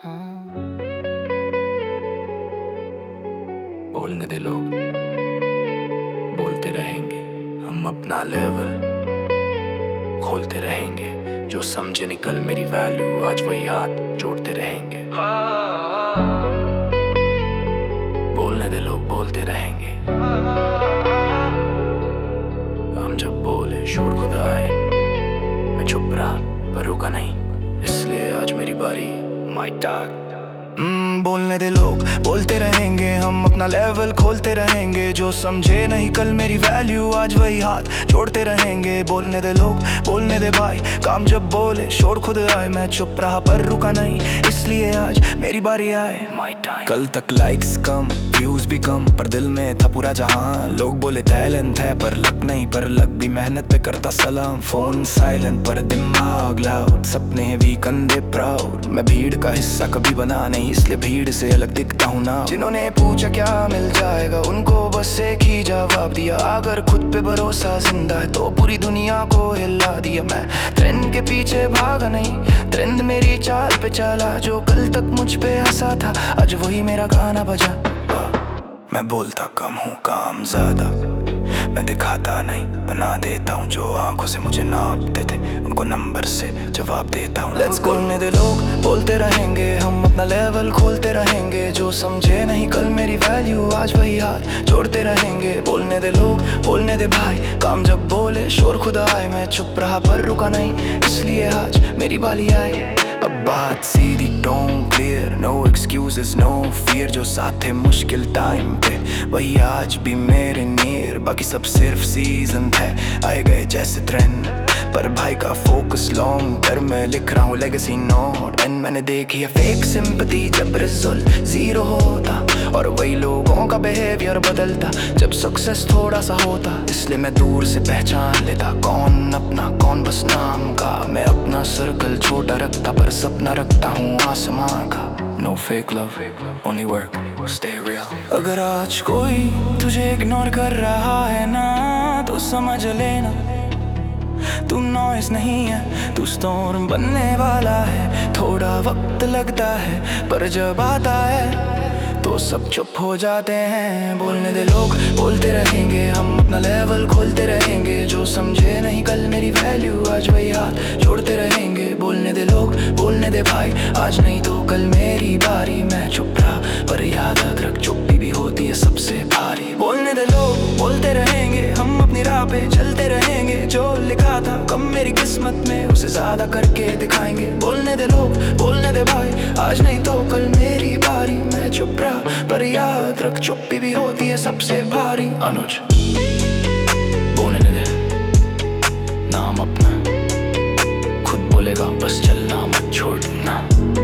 हाँ। बोलने दे लोग, बोलते रहेंगे, हम अपना लेवल खोलते रहेंगे। जो समझे निकल मेरी वैल्यू, आज वही हाथ जोड़ते रहेंगे। बोलने दे लोग, बोलते रहेंगे। हम जब बोले शोर खुद आए, मैं चुप रहा पर रुका नहीं, इसलिए आज मेरी बारी। My talk. बोलने दे लोग, बोलते रहेंगे, हम अपना लेवल खोलते रहेंगे। जो समझे नहीं कल मेरी वैल्यू, आज वही हाथ जोड़ते रहेंगे। बोलने दे लोग, बोलने दे भाई, काम जब बोले शोर खुद आए। मैं चुप रहा पर रुका नहीं, इसलिए आज मेरी बारी आए। My time. कल तक लाइक्स कम, व्यूज भी कम, पर दिल में था पूरा जहां। लोग बोले टैलेंट है पर लक नहीं, पर लक भी मेहनत पे करता सलाम। फोन साइलेंट पर दिमाग लाउड, सपने हैं भी कंधे प्राउड। मैं भीड़ का हिस्सा कभी बना नहीं, इसलिए भीड़ से अलग दिखता हूँ ना। जिन्होंने पूछा क्या मिल जाएगा, उनको बस एक ही जवाब दिया, अगर खुद पे भरोसा जिंदा है तो पूरी दुनिया को हिला दिया। मैं ट्रेंड के पीछे भागा नहीं, ट्रेंड मेरी चाल पे चला। जो कल तक मुझ पे हंसा था, आज वही मेरा गाना बजा। मैं बोलता कम हूँ, काम ज्यादा, मैं दिखाता नहीं, बना देता हूँ। जो आंखों से मुझे नापते थे, उनको नंबर से जवाब देता हूँ। Let's go. बोलने दे लोग, बोलते रहेंगे, हम अपना लेवल खोलते रहेंगे। जो समझे नहीं कल मेरी वैल्यू, आज वही हाथ जोड़ते रहेंगे। बोलने दे लोग, बोलने दे भाई, काम जब बोले शोर खुद आए। मैं चुप रहा पर रुका नहीं, इसलिए आज मेरी बारी आई। अब बात सीधी, tone clear, no excuses no fear. जो साथ थे मुश्किल टाइम पे, वही आज भी मेरे नियर। बाकी सब सिर्फ सीजन थे, आए गए जैसे ट्रेंड, पर भाई का फोकस लॉन्ग टर्म में। लिख रहा हूँ लेगेसी नोट एंड मैंने देखी है फेक सिंपैथी जब रिजल्ट जीरो होता, और वही लोगों का बिहेवियर बदलता जब सक्सेस थोड़ा सा होता। इसलिए मैं दूर से पहचान लेता, कौन अपना कौन बस नाम का। मैं अपना सर्कल छोटा रखता, पर सपना रखता हूँ आसमां का। No fake love, only work, stay real। अगर आज कोई तुझे इग्नोर कर रहा है ना, तो समझ लेना तू नॉइस नहीं है, तू स्टॉर्म बनने वाला है। थोड़ा वक्त लगता है, पर जब आता है तो सब चुप हो जाते हैं। बोलने दे लोग, बोलते रहेंगे, हम अपना लेवल खोलते रहेंगे। जो समझे नहीं कल मेरी वैल्यू, आज वही हाथ जोड़ते रहेंगे। बोलने दे लोग, बोलने दे भाई, आज नहीं तो कल मेरी बारी। मैं चुप रहा पर याद रख, चुप्पी भी होती है सबसे भारी। बोलने दे लोग, बोलते रहेंगे, हम अपनी राह पे चलते रहेंगे। जो लिखा था कम मेरी किस्मत में, उसे ज्यादा करके दिखाएंगे। बोलने दे लोग, बोलने दे भाई, आज नहीं तो कल मेरी बारी। मैं चुप रहा पर याद रख, चुप्पी भी होती है सबसे भारी। अनुज। बोलने दे, नाम अपना खुद बोलेगा, बस चलना मत छोड़ना।